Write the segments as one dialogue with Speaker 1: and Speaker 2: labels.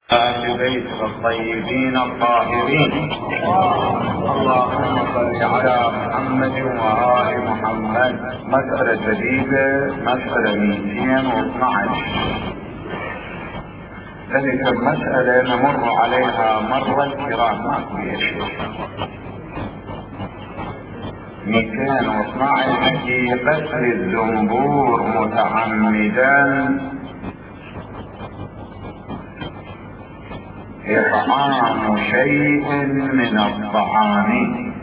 Speaker 1: آل بيت الطيبين الطاهرين. اللهم صل على محمد وآل محمد. مسألة جديدة، مسألة 212. ذلك المسألة نمر عليها مرة الكرام، ماكو شيء. 212 في قتل الزنبور متعمدا إطعام شيء من الطعام،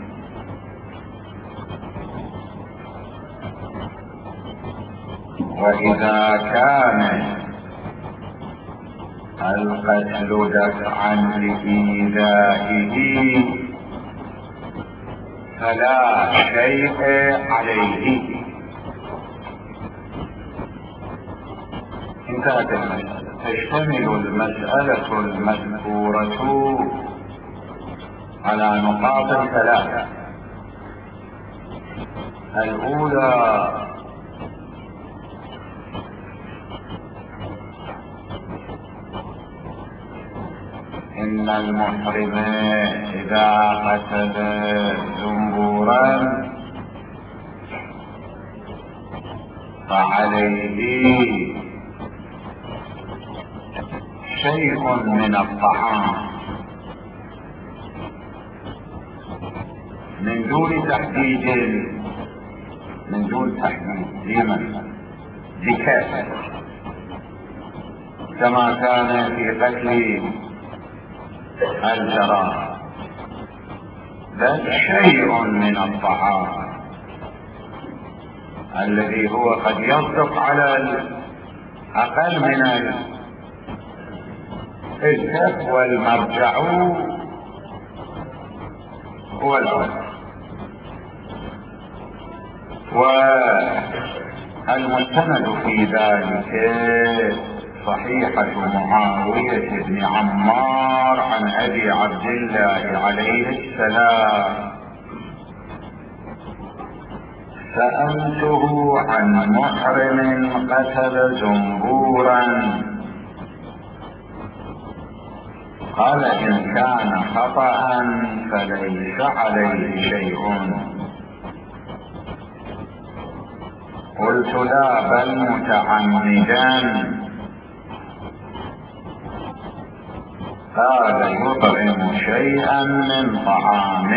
Speaker 1: وإذا كان القتل دفعا لإيذائه فلا شيء عليه. انتهت المسألة. تشتمل المسألة المذكورة على نقاط ثلاثة. الأولى إن المحرم إذا قتل زنبورا فعليه شيء من الطعام من دون تحديد لمن بكافة، كما كان في قتل الجراد، بل شيء من الطعام الذي هو قد يصدق على الأقل من الكف والمرجع هو الأول. والمستند في ذلك صحيحة معاوية بن عمار عن أبي عبد الله عليه السلام: سألته عن محرم قتل زنبورا، قال إن كان خطأ فليس عليه شيء. قلت لا بل متعمدا. قال يطعم شيئا من طعام.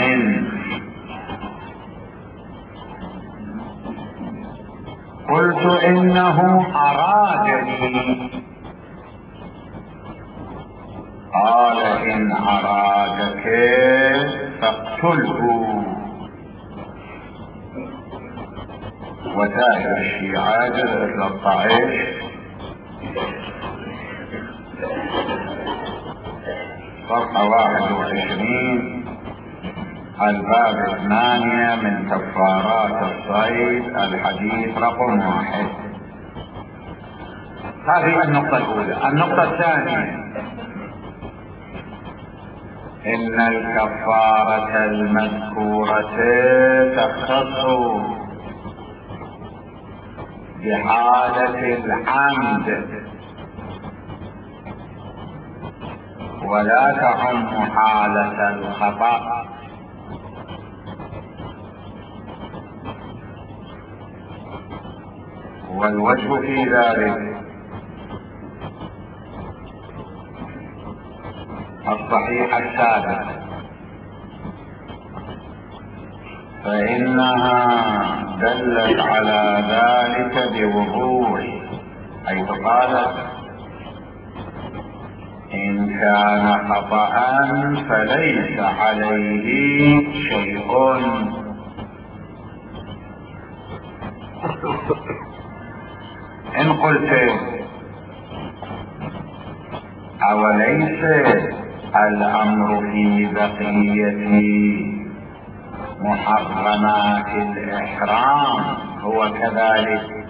Speaker 1: قلت إنه أرادني. قال إن أرادك فاقتله. وسائر الشيعة 13 صفحة 21 الباب 8 من كفارات الصيد الحديث رقم 1. هذه النقطة الأولى. النقطة الثانية: إن الكفارة المذكورة تختص بحالة العمد ولا تعم حالة الخطأ. والوجه في ذلك الصحيح السابق، فإنها دلت على ذلك بوضوح، حيث قالت إن كان خطأ فليس عليه شيء. إن قلت أوليس الأمر في بقية محرمات الإحرام هو كذلك،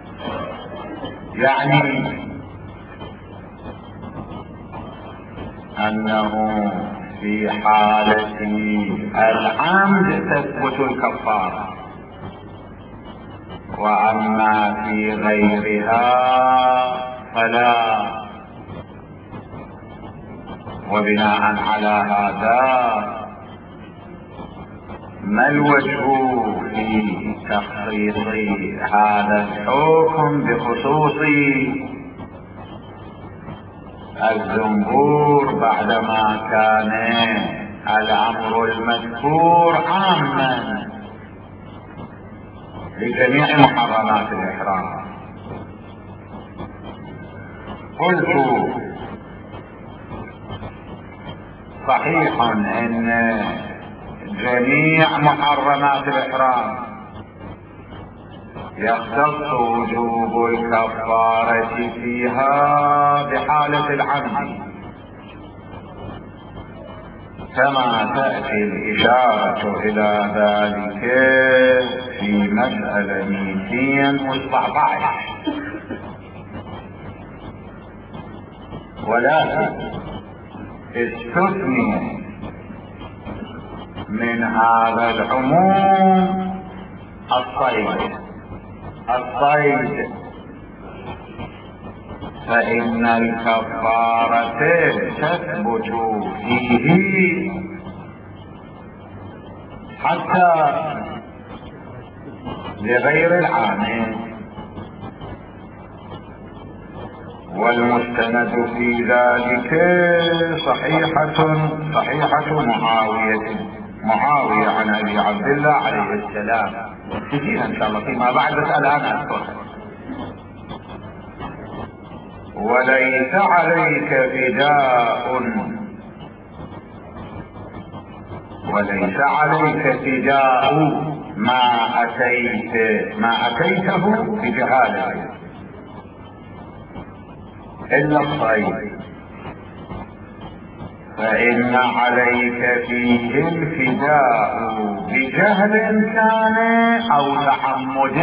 Speaker 1: يعني أنه في حالة العمد تثبت الكفارة، وأما في غيرها فلا. وبناء على هذا ما الوجه في تخصيص هذا الحكم بخصوص الزنبور بعدما كان الأمر المذكور عاما لجميع محرمات الإحرام؟ قلت صحيح ان جميع محرمات الإحرام يختص وجوب الكفارة فيها بحالة العمد، كما تأتي الإشارة إلى ذلك في مسألة 219. ولكن استثني من هذا العموم الصيد، فإن الكفارة تثبت فيه حتى لغير العامل، والمستند في ذلك صحيحة معاوية عن أبي عبد الله عليه السلام. تجينا إن شاء الله فيما بعد، بس الآن أذكر. وليس عليك فداء ما أتيته بجهالة إلا الصيد، فإن عليك فيه الفداء بجهل كان أو تحمد.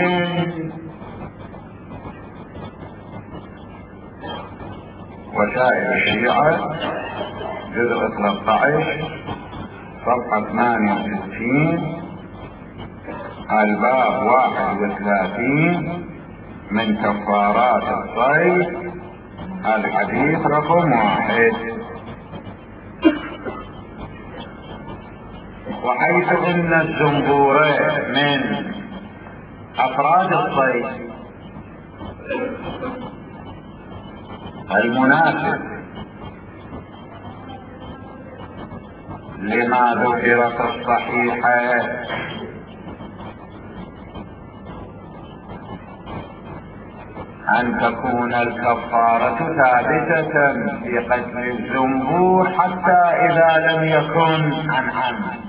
Speaker 1: وسائل الشيعة جزء 13 صفحة 68 الباب 31 من كفارات الصيد الحديث رقم 1. وحيث ان الزنبور من افراد الصيد المناسب لما ذكر في الصحيحة أن تكون الكفارة ثابتة في قتل الزنبور حتى إذا لم يكن عن عمد.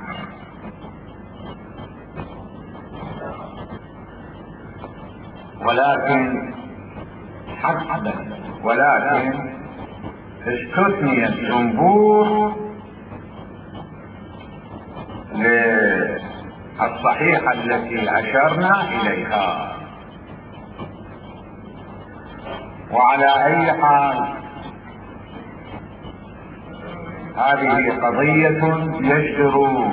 Speaker 1: ولكن استثني الزنبور للصحيحة التي أشرنا إليها. وعلى أي حال هذه قضية يجدر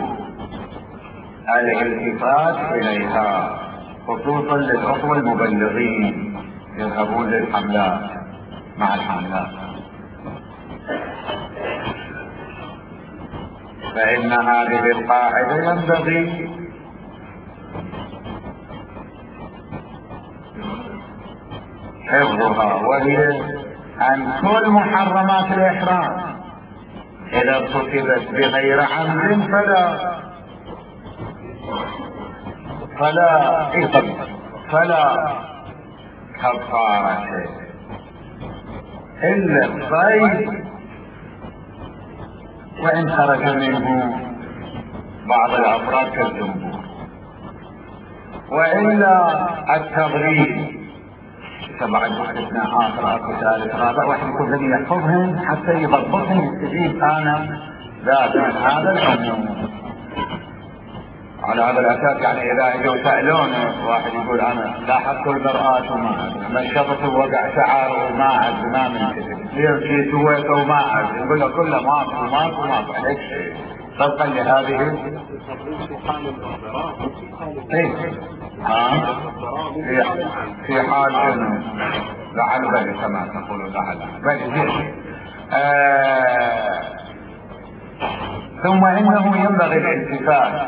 Speaker 1: الالتفات إليها، خصوصا للأخوة المبلغين يذهبون للحملات مع الحملات، فإن هذه القاعدة ينبغي حفظها، وهي أن كل محرمات الإحرام إذا ارتكبت بغير عمد فلا كفارة إلا الصيد، وإن خرج منه بعض الأفراد كالزنبور، وإلا التغريب. طبعا استثناء آخر أكو ثالث رابع، واحد يكون الذي يحفظهم حتى يضبطهم يستجيب أنا ذات من هذا العموم. على هذا الأساس يعني إذا اجوا سألونه واحد يقول أنا لاحظت المرآة وما مشطت ووقع شعر وما أدري ما من كذب ليه شيء سويته وما أدري، يقول له كله ماكو عليك شيء طبقا لهذه في حال انه لعل بل كما تقولون لعل بل ثم إنه ينبغي الالتفات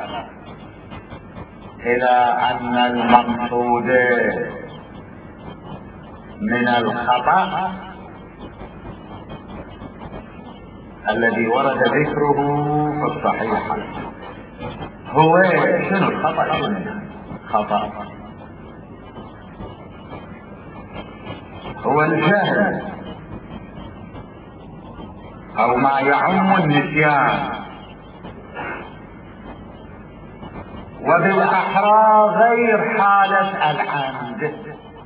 Speaker 1: إلى أن المقصود من الخطأ الذي ورد ذكره في الصحيح هو شنو الخطأ؟ شنو خطأ؟ هو الجهل أو ما يعم النسيان، وبالأحرى غير حالة العمد.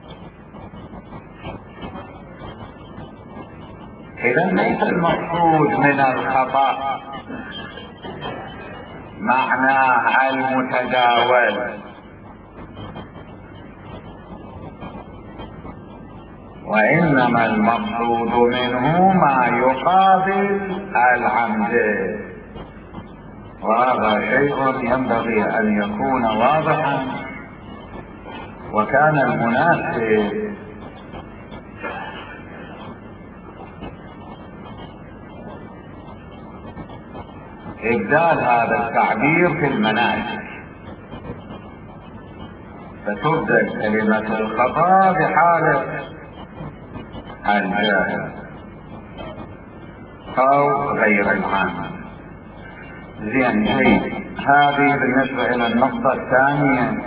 Speaker 1: إذا ليس المقصود من الخطأ معناه المتداول، وإنما المقصود منه ما يقابل العمد، وهذا شيء ينبغي أن يكون واضحا. وكان المناسب إبدال هذا التعبير في المناسك، فتبدل كلمة الخطأ بحالة الجاهل أو غير العام. زين جيد. هذه بالنسبة إلى النقطة الثانية.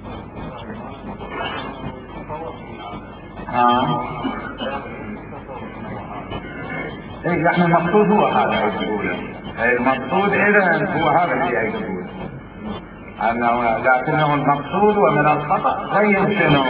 Speaker 1: يعني المقصود هو هذا يقوله، المقصود إذن هو هذا اللي يقوله، أنه لكنه المقصود ومن الخطأ غير شنو؟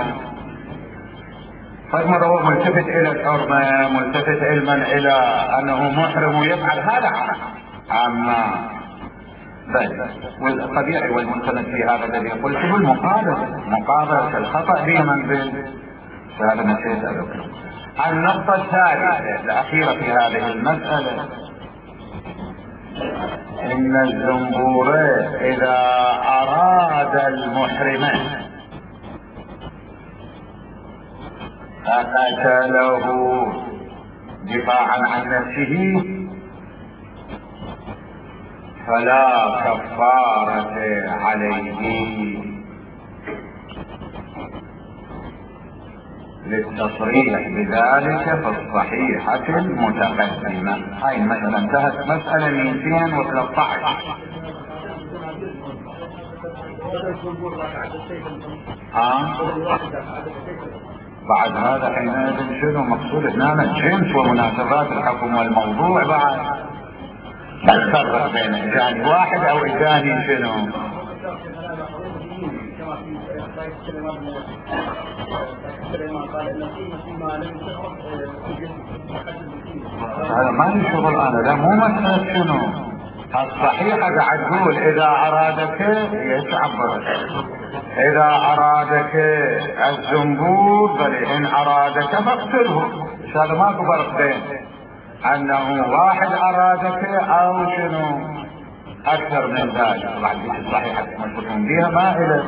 Speaker 1: فإذا هو ملتفت إلى الحرمة، ملتفت علما إلى أنه محرم ويفعل هذا عما بل والطبيعي والمعتمد في هذا الذي قلت هو مقابلة الخطأ بمنزل. فهذا ما سيسألك. النقطة الثالثة الأخيرة في هذه المسألة، إن الزنبور إذا أراد المحرم فقتله دفاعا عن نفسه فلا كفارة عليه، للتصريح بذلك في الصحيحة المتقدمة. هاي المسألة انتهت، مسألة 213. بعد هذا حينئذ شنو مقصود هنا؟ الجنس ومناسبات الحكم والموضوع. بعد نفرق بين إجاني واحد أو إجاني شنو؟ هذا ما يشغل أنا، ده مو مسألة شنو الصحيحة. قاعد تقول إذا أرادك يتعبر، إذا أرادك الزنبور بل إن أرادك فاقتله. هذا ماكو فرق بين أنه واحد أرادك أو شنو أكثر من ذلك. بعد الصحيحة تمسكون بها ما إلى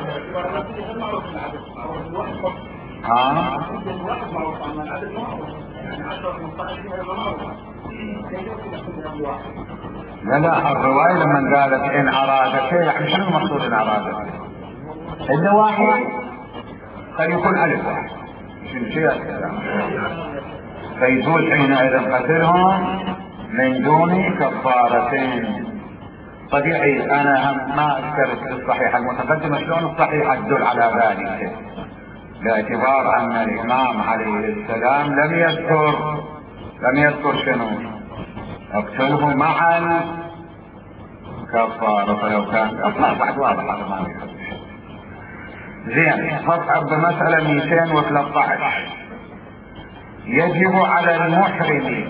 Speaker 1: لا الرواية لما قالت إن أرادك يعني شنو المقصود إن أرادك؟ إن واحد قد يكون ألف واحد شيء الكلام، فيجوز حينئذ قتلهم من دون كفارتين. طبيعي أنا هم ما أذكرت في الصحيحة المتقدمة شلون الصحيحة تدل على ذلك، باعتبار أن الإمام عليه السلام لم يذكر شنو اقتله مع الكفارة، فلو كان أطلع بعد واضح هذا ما يحب. زين، فصعب بمسألة 213. يجب على المحرم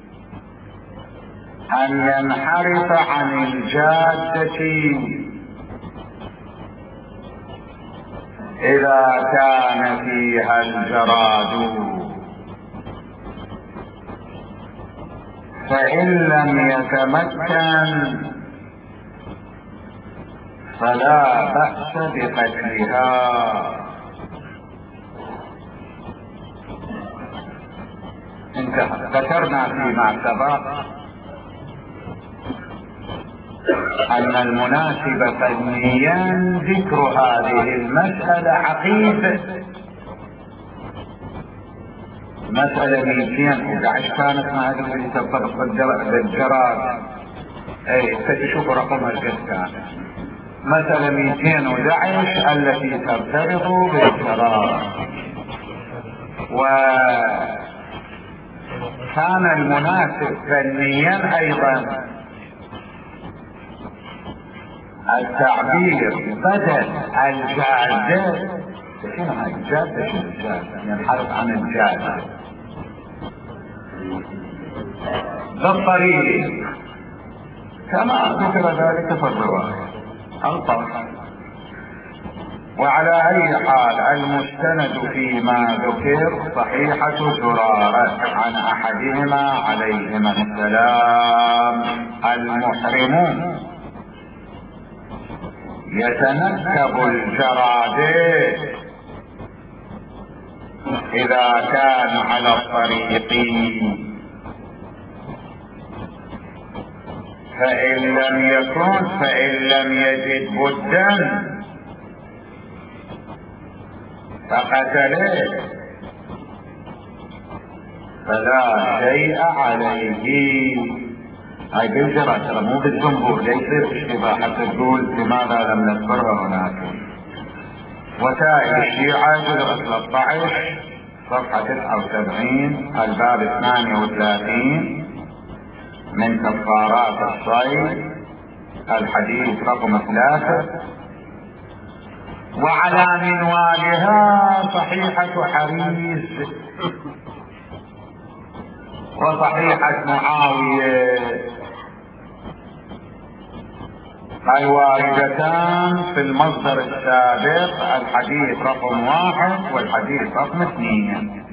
Speaker 1: أن ينحرف عن الجادة إذا كان فيها الجراد، فإن لم يتمكن فلا بأس بقتلها. انتهى. ذكرنا فيما سبق أن المناسب فنيا ذكر هذه المسألة عقيب. مسألة 211 كانت مع اللي ترتبط بالجراد، ستشوف رقمها الجد كان. مسألة 211 التي ترتبط بالجراد، وكان المناسب فنيا أيضا التعبير بدل الجادة. شنو هاي الجادة؟ شنو الجادة؟ ينحرف عن الجادة بالطريق كما ذكر ذلك في الرواية الطرح. وعلى أي حال المستند فيما ذكر صحيحة زرارة عن أحدهما عليهما السلام: المحرمون يتنكب الجرادة إذا كان على الطريق، فإن لم يجد بدا فقتله فلا شيء عليه. هاي بالجرى ترى مو بالجمهور، ليس اشتباه حتى تقول لماذا لم نذكرها هناك. وسائل الشيعة جزء 13 صفحة 79 الباب 32 من كفارات الصيد الحديث رقم 3. وعلى منوالها صحيحة حريز وصحيحة معاوية الواردتان في المصدر السابق الحديث رقم 1 والحديث رقم 2.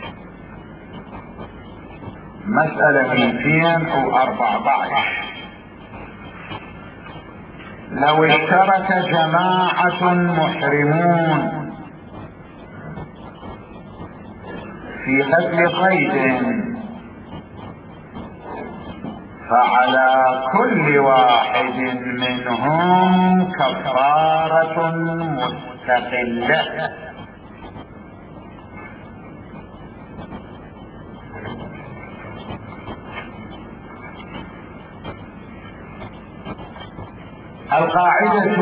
Speaker 1: مسألة 214: لو اشترك جماعة محرمون في قتل صيد فعلى كل واحد منهم كفارة مستقلة. القاعدة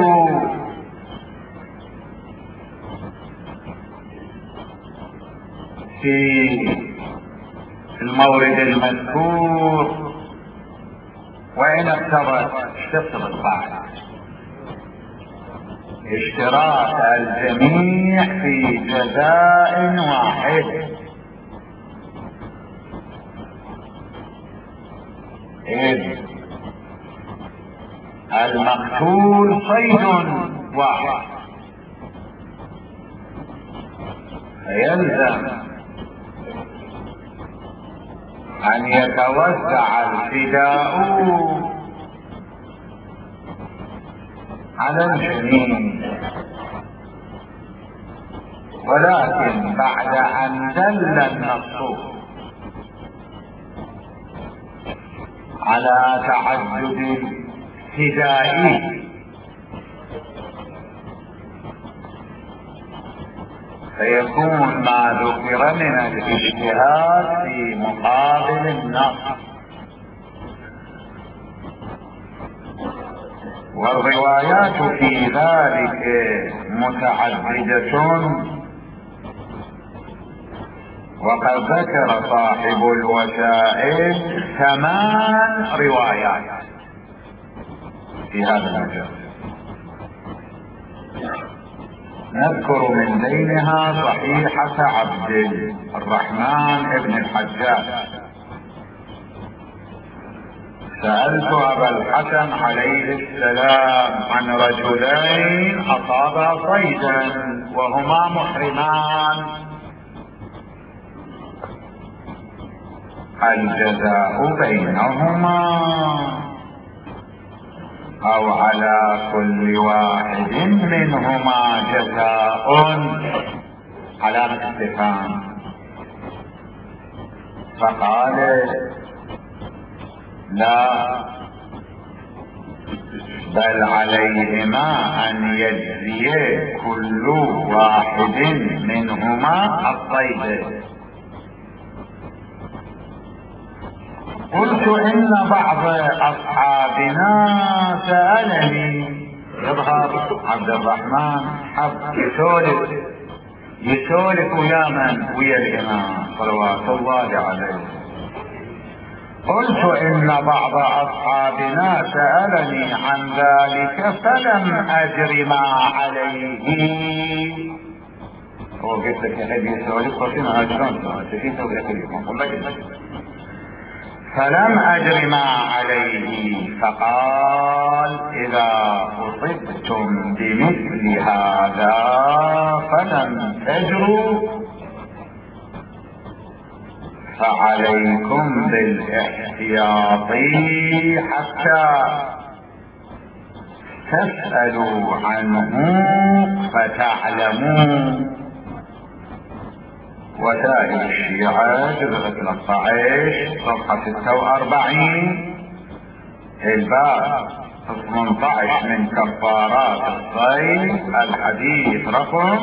Speaker 1: في المورد المذكور وإن اقتضت القاعدة اشتراك الجميع في جزاء واحد، إذ المقتول صيد واحد، فيلزم أن يتوزع الفداء على الجميع. ولكن بعد أن دل النص على تعدد الفداء فيكون ما ذكر من الاجتهاد في مقابل النص، والروايات في ذلك متعددة. وقد ذكر صاحب الوسائل 8 روايات في هذا المجال، نذكر من بينها صحيحة عبد الرحمن بن الحجاج: سألت أبا الحسن عليه السلام عن رجلين أصابا صيدا وهما محرمان، الجزاء بينهما أو على كل واحد منهما جزاء؟ علامة استفهام. فقال: لا، بل عليهما أن يجزي كل واحد منهما الصيد. قلت إن بعض أصحابنا سألني، يظهر عبد الرحمن حب يسولف ويا من؟ ويا الإمام صلوات الله عليه. قلت إن بعض أصحابنا سألني عن ذلك فلم أجر ما عليه. وقلت لك يا أخي يسولف وفيما أجرون تفيد ويأكلكم فلم أجر ما عليه. فقال إذا أصبتم بمثل هذا فلم تجروا فعليكم بالاحتياط حتى تسألوا عنه فتعلموا. وسائل الشيعة جزء 13 صفحة 46 الباب 18 من كفارات الصيد الحديث رقم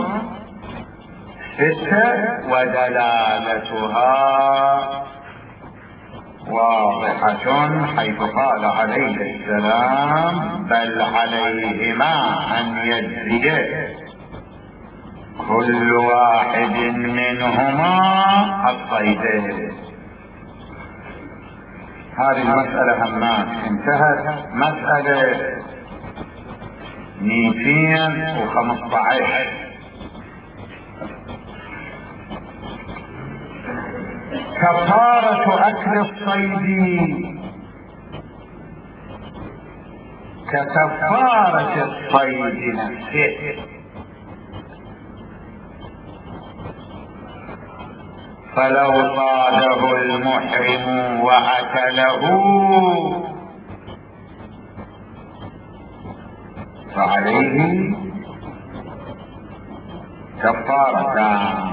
Speaker 1: 6. ودلالتها واضحة حيث قال عليه السلام بل عليهما أن يجزي كل واحد منهما الصيد. هذه المسألة همات انتهت. مسألة 215 كفارة أكل الصيد ككفارة الصيد نفسه. فلو صاده المحرم وأكله فعليه كفارتان.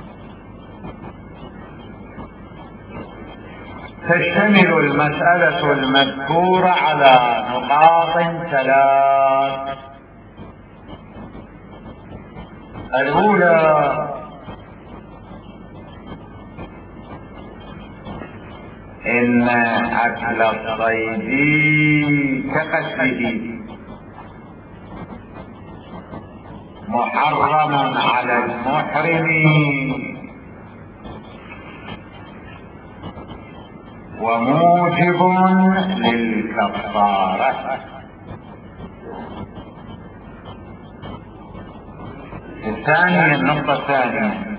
Speaker 1: تشتمل المسألة المذكورة على نقاط 3. الأولى إن أكل الصيد كقتله محرم على المحرم وموجب للكفارة. الثانية النقطة الثانية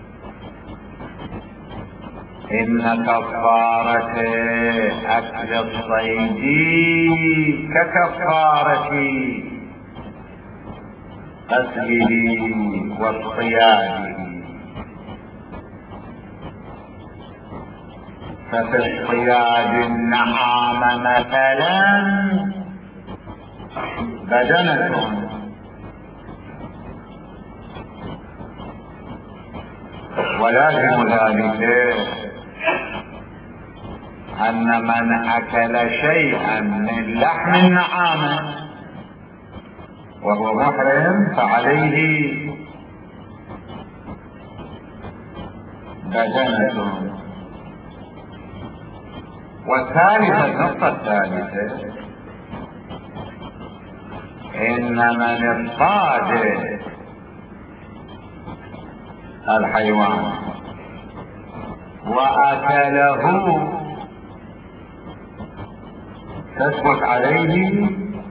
Speaker 1: إن كفارة أكل الصيد ككفارة قتله واصطياده. ففي اصطياد النعام مثلا بدنة ولازم ذلك أن من أكل شيئا من لحم النعام وهو محرم فعليه بدنة. والثالثة النقطة الثالثة إن من اصطاد الحيوان وأكله تثبت عليه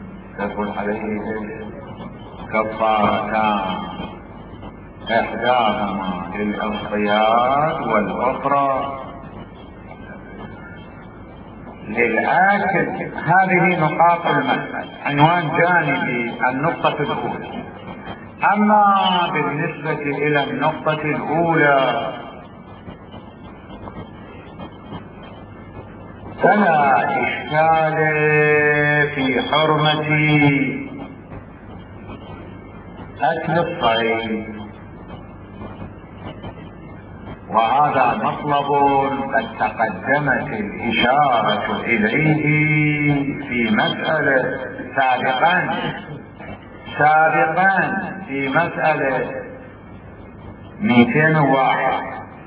Speaker 1: كفارتان، إحداهما للاصطياد والأخرى للآكل. هذه نقاط المسألة، عنوان جانبي النقطة الأولى. أما بالنسبة إلى النقطة الأولى فلا إشكال في حرمة أكل الصيد، وهذا مطلب قد تقدمت الإشارة إليه في مسألة سابقا في مسألة 201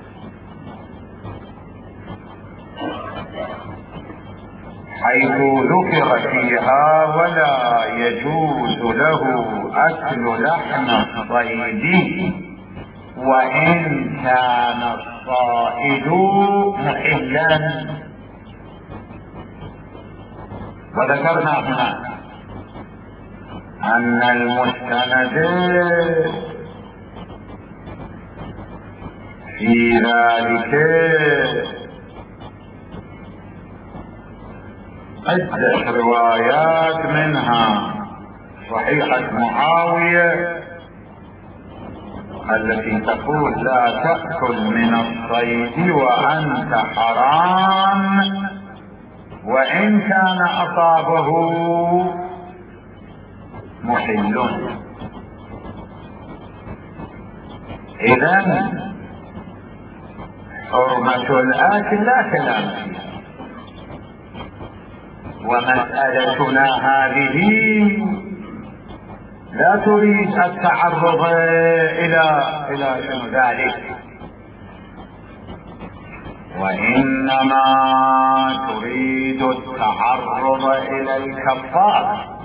Speaker 1: حيث ذكر فيها ولا يجوز له أكل لحم الصيد وإن كان الصائد محلا. وذكرنا هنا أن المستند في ذلك عدة روايات، منها صحيحة معاوية التي تقول لا تأكل من الصيد وأنت حرام وإن كان أصابه محل. إذن حرمة الآكل لا كلام فيها. ومسألتنا هذه لا تريد التعرض إلى ذلك، وإنما تريد التعرض إلى الكفارة.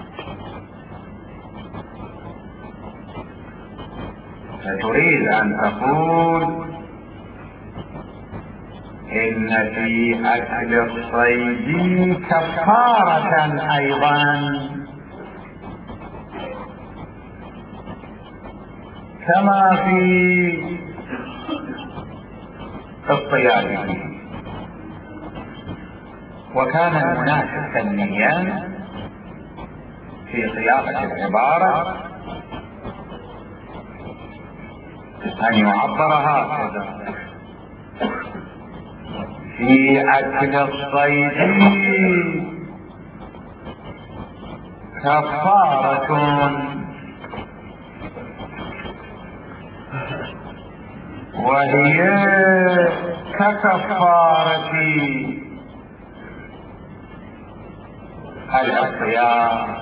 Speaker 1: فتريد أن تقول إن في أكل الصيد كفارة أيضا كما في الصياد. وكان المناسب فنيا في صياغة العبارة أن يعبر هكذا: في أكل الصيد كفارة وهي ككفارة الأصيام.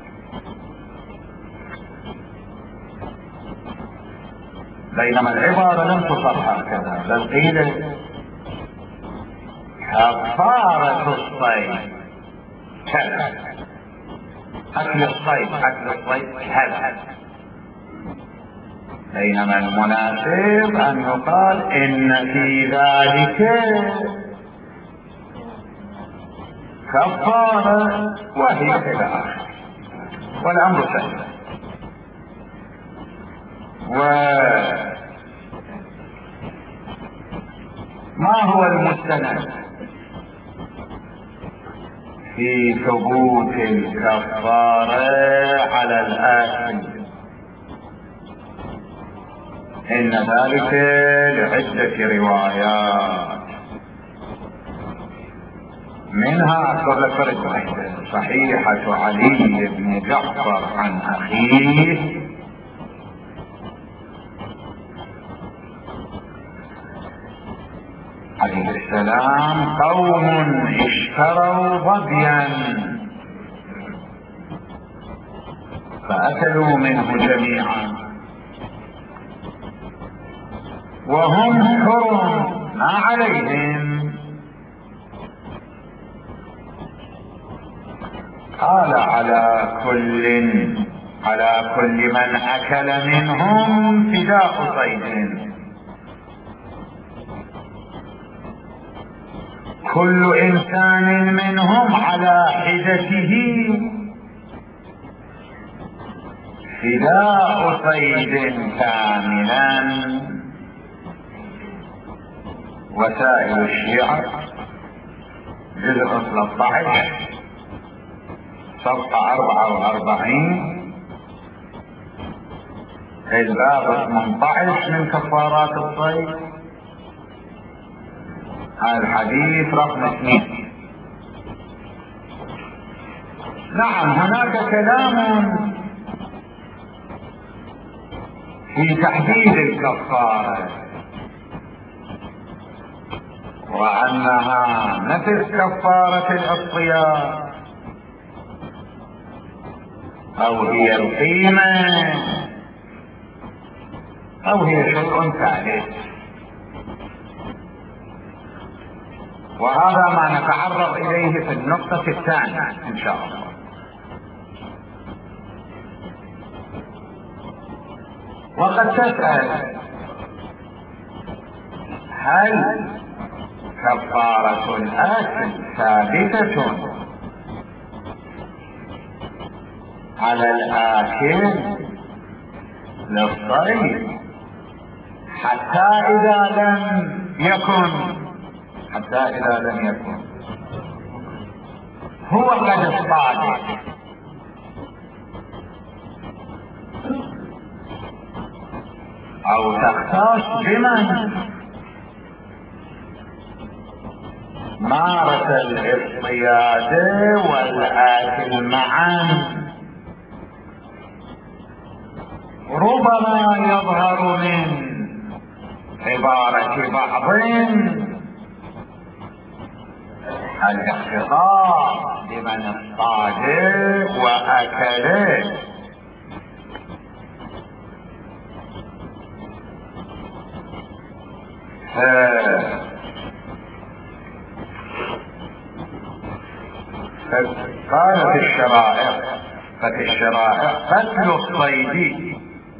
Speaker 1: بينما العبارة لم تصح هكذا، بل قيل كفارة الصيد كذا، أكل الصيد كذا. بينما المناسب أن يقال إن في ذلك كفارة وهي إلى آخره، والأمر سهل. وما هو المستند في ثبوت الكفارة على الآكل؟ إن ذلك لعدة روايات، منها أذكر لك فرد واحدة: صحيحة علي بن جعفر عن أخيه عليه السلام: قوم اشتروا ظبيا فأكلوا منه جميعا وهم حرم ما عليهم. قال على كل من أكل منهم فداء صيد، كل إنسان منهم على حدته فداء صيد كاملا. وسائل الشيعة جزء 13 صفحة 44 الباب 18 من كفارات الصيد، الحديث رقم 2. نعم، هناك كلام في تحديد الكفارة وأنها مثل كفارة الصيام، او هي القيمة او هي شيء ثالث. وهذا ما نتعرض اليه في النقطة الثانية ان شاء الله. وقد تسأل هل كفارة الآكل ثابتة على الآكل للصيد حتى إذا لم يكن هو قد اصطاد، أو تختص بمن مارس الاصطياد والآكل معا. ربما يظهر من عبارة بعض الاختصاص بمن اصطاد وأكله، قال في الشرائع قتل الصيد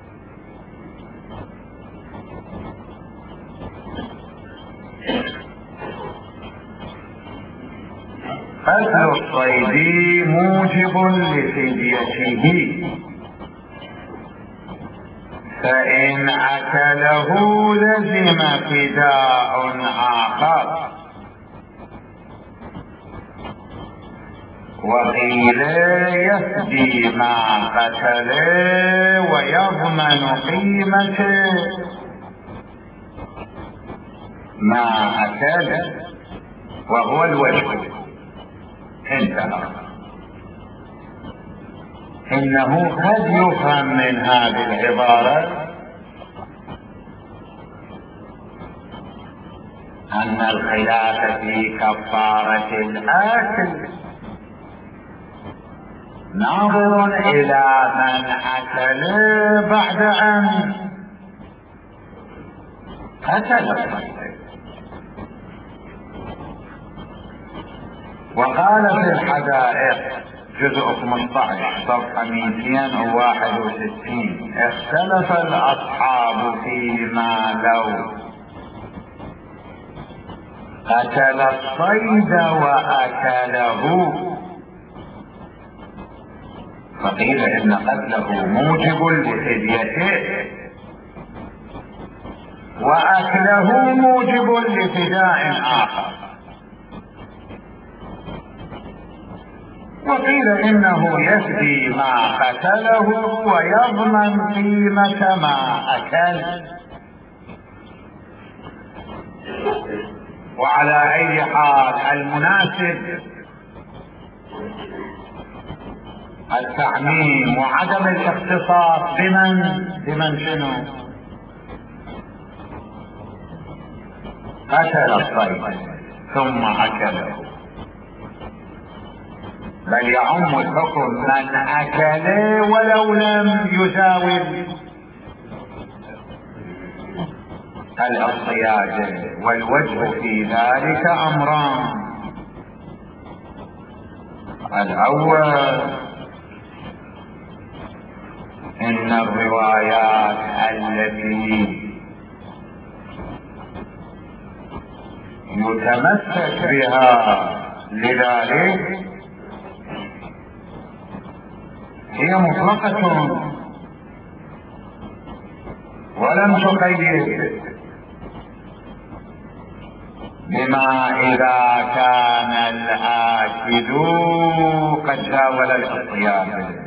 Speaker 1: موجب لفديته، فإن أكله لزم فداء آخر. وقيل يفدي ما قتل ويضمن قيمة ما أكل، وهو الوجه. انتهى. إنه قد يفهم من هذه العبارة أن الخلاف في كفارة الآكل ناظر إلى من أكل بعد أن قتل. وقال في الحدائق جزء 15 صفحة 261: اختلف الأصحاب فيما لو قتل الصيد وأكله، فقيل إن قتله موجب لفديته وأكله موجب لفداء آخر، وقيل إنه يفدي ما قتله ويضمن قيمة ما أكل. وعلى أي حال المناسب التعميم وعدم الاختصاص بمن شنو قتل الصيد ثم أكله، بل يعم الحكم من أكل ولو لم يزاول الاصطياد. والوجه في ذلك أمران: الأول إن الروايات التي يتمسك بها لذلك هي مطلقة ولم تقيد بما إذا كان الآكل قد زاول الاصطياد.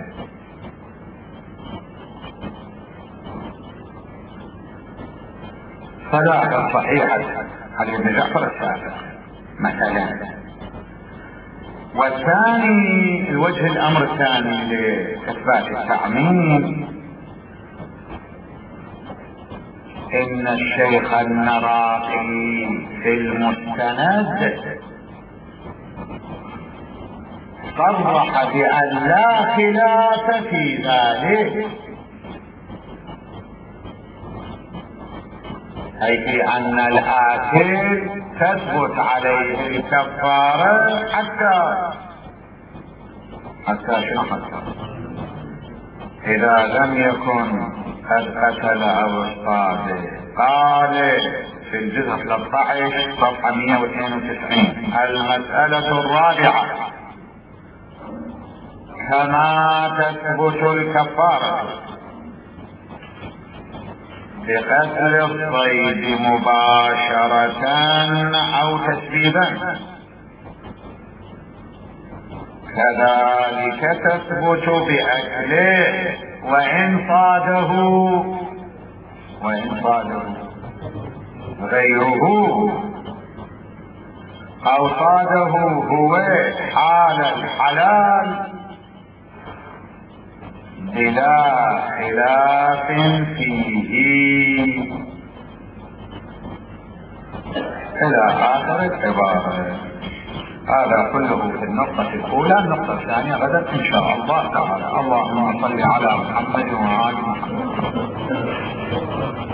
Speaker 1: صلاة صحيحة علي بن جعفر السابق مثلا. والثاني الوجه الأمر الثاني لإثبات التعميم إن الشيخ النراقي في المستند صرح بأن لا خلاف في ذلك، أي في أن الآكل تثبت عليه الكفارة حتى إذا لم يكن قد قتل أو اصطاد. قال في الجزء 13 صفحة 192 المسألة الرابعة: كما تثبت الكفارة بقتل الصيد مباشرة أو تسبيبا، كذلك تثبت بأكله وإن صاده غيره أو صاده هو حال الحلال بلا خلاف فيه، إلى آخر العبارة. هذا كله في النقطة الأولى. النقطة الثانية غدا إن شاء الله تعالى. اللهم صل على محمد وعلى محمد.